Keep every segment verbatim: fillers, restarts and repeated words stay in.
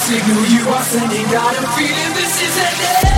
signal you are sending out, I'm feeling this is ending.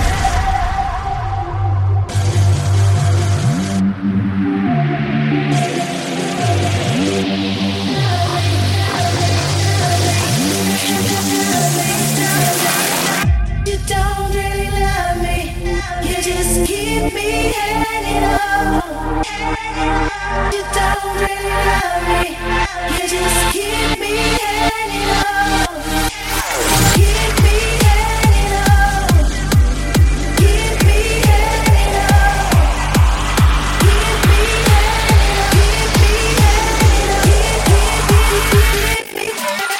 You don't really love me, you just keep me hanging on. You don't really love me, you just keep me hanging on. Keep me hanging on. Keep me hanging on. Keep me hanging on. Keep me hanging on. Keep, keep, keep, keep me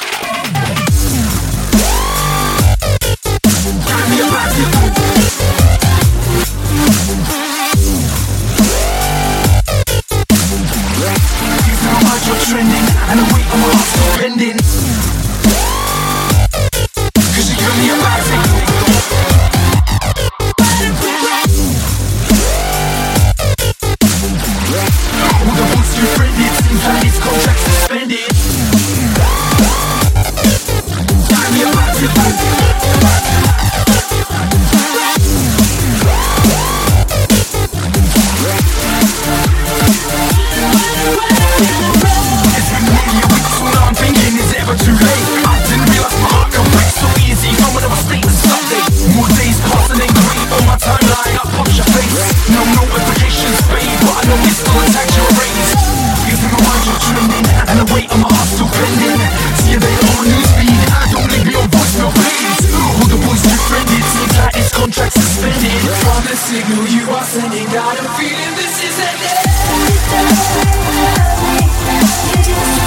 You're trending, and the weight on my heart's still pending. Cause you got me about it. All the ones you friended, seems like this contract suspended. Got me about it. Too late, I didn't realize my heart can break so easy from another state to Sunday. More days pass and ain't great on my timeline, I punch your face. No notifications, babe, but I know it's still attached to your rays. Cause in my mind you're trending, and the weight on my heart's still pending. See you later on newsfeed, I don't leave me on voicemail, please. All the boys you friended, seems like this contract suspended. From the signal you are sending out, I'm feeling this is ending. You don't really love me, you just